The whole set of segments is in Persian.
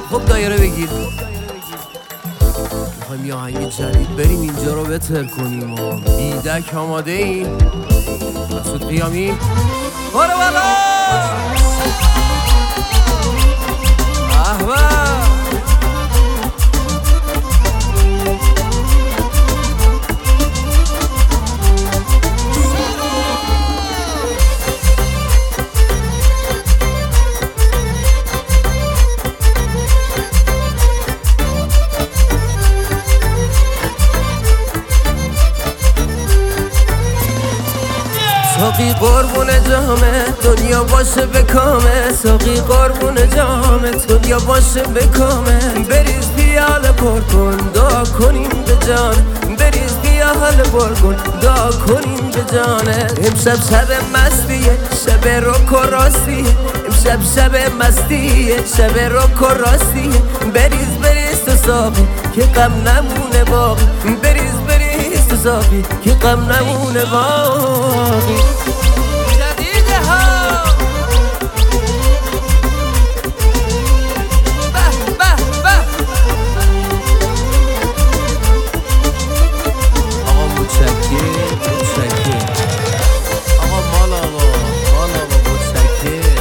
خب دایره بگیر. میخوایم یه آهنگ جدید بریم اینجا رو بتر کنیم و بیدک آماده این مسعود قیامی بارو بالا احوال ساقی قربون جامه دنیا باشه به کامه ساقی قربون جامه دنیا باشه به کامه بریز پیاله پر کن دعا کنیم به جان بریز پیاله پر کن دعا کنیم به جانه امشب شب مستیه شب رک و راستیه امشب شب مستیه شب رک و راستیه بریز تو ساقی که غم نمونه باقی بریز تو ساقی که غم نمونه باقی جدیده ها به به به آقا متشکر آقا مال آقا متشکر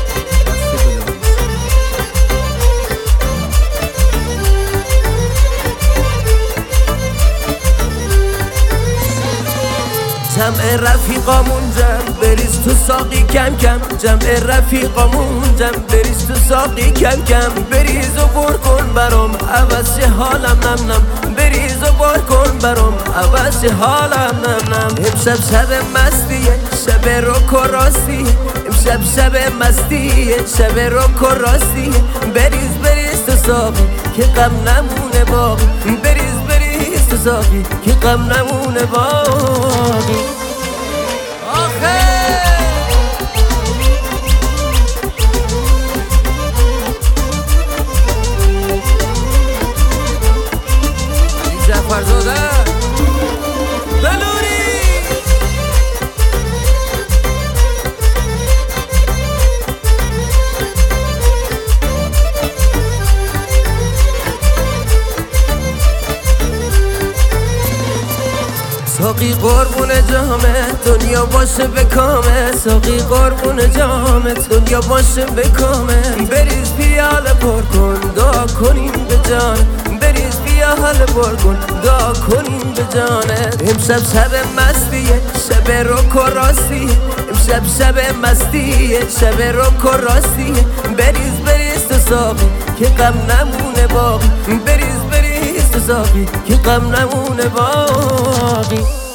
جمع رفیقامون جمع بریز تو ساقی کم کم جمع رفیقامون جمع بریز تو ساقی کم کم بریز و بر کن برام عوض حالم نم نم بریز و بر کن برام عوض حالم نم نم امشب شب مستیه شب رک و راستیه امشب شب مستیه شب رک و راستیه بریز تو ساقی که غم نمونه باقی بریز تو ساقی که غم نمونه باقی آخه علی جعفرزاده بلوری ساقی قربون جامه دنیا باشه به کامه ساقی قربون جامه دنیا باشه به کامه بریز پیاله پر کن دعا کنیم به جان بریز پیاله پر کن دعا کنیم به جانه امشب شب مستیه شب رک و راستیه امشب شب مستیه شب رک و راستیه بریز تو ساقی که غم نمونه باقی بریز تو ساقی که غم نمونه باقی